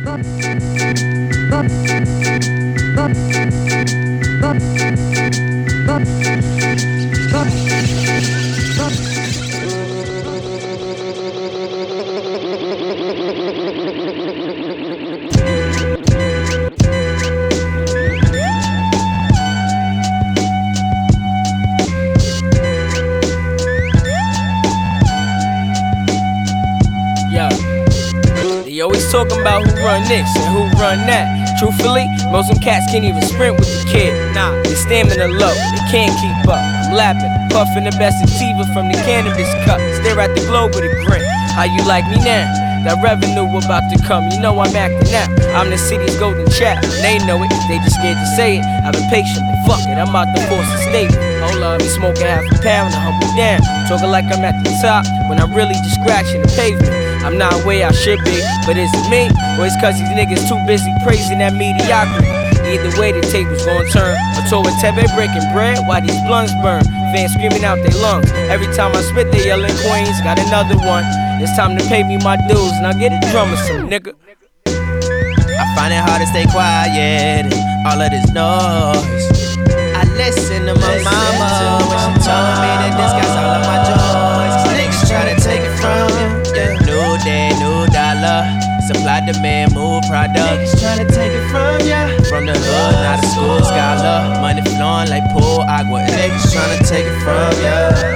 They always talking about who run this and who run that. Truthfully, most of them cats can't even sprint with the kid. Nah, their stamina low, they can't keep up. I'm lapping, puffing the best sativa from the cannabis cup. Stare at the globe with a grin. How you like me now? That revenue about to come, you know I'm acting out. I'm the city's golden child, and they know it, they just scared to say it. I've been patient, but fuck it, I'm out the force of state. Hold up, me smoking half a pound to humble down. Talking like I'm at the top, when I'm really just scratching the pavement. I'm not where I should be, but is it me? Or it's cause these niggas too busy praising that mediocrity? Either way, the tables gon' turn. I told with Tebe breaking bread, why these blunts burn? Fans screaming out their lungs. Every time I spit, they yelling Queens, got another one. It's time to pay me my dues, and I'll get a drummer some nigga. I find it hard to stay quiet in all of this noise. I listen to my mama when she told me that this guy's all of my joys. Niggas try to take it from me. Yeah. New day, new dollar. Supply, demand, move product. Niggas tryna take it from ya. From the hood, not a school scholar. Money flowing like pool agua. Niggas tryna take it from ya.